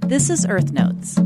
This is Earth Notes.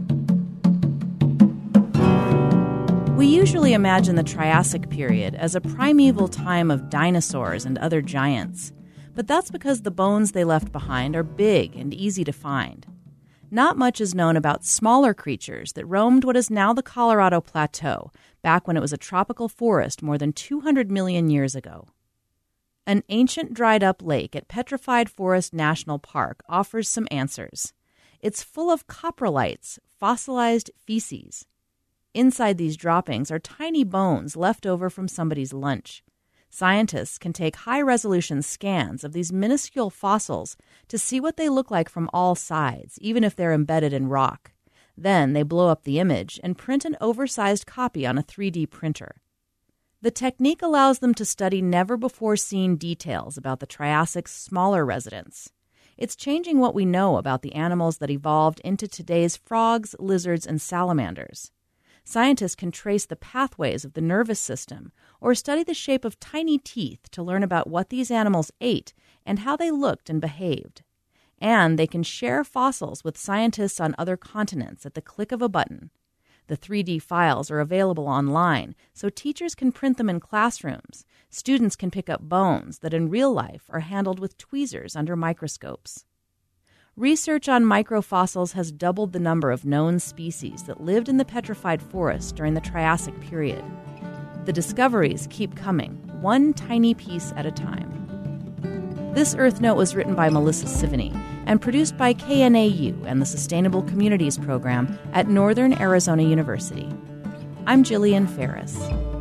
We usually imagine the Triassic period as a primeval time of dinosaurs and other giants, but that's because the bones they left behind are big and easy to find. Not much is known about smaller creatures that roamed what is now the Colorado Plateau, back when it was a tropical forest more than 200 million years ago. An ancient dried-up lake at Petrified Forest National Park offers some answers. It's full of coprolites, fossilized feces. Inside these droppings are tiny bones left over from somebody's lunch. Scientists can take high-resolution scans of these minuscule fossils to see what they look like from all sides, even if they're embedded in rock. Then they blow up the image and print an oversized copy on a 3D printer. The technique allows them to study never-before-seen details about the Triassic's smaller residents. It's changing what we know about the animals that evolved into today's frogs, lizards, and salamanders. Scientists can trace the pathways of the nervous system or study the shape of tiny teeth to learn about what these animals ate and how they looked and behaved. And they can share fossils with scientists on other continents at the click of a button. The 3D files are available online, so teachers can print them in classrooms. Students can pick up bones that in real life are handled with tweezers under microscopes. Research on microfossils has doubled the number of known species that lived in the petrified forest during the Triassic period. The discoveries keep coming, one tiny piece at a time. This Earth Note was written by Melissa Sivany and produced by KNAU and the Sustainable Communities Program at Northern Arizona University. I'm Jillian Ferris.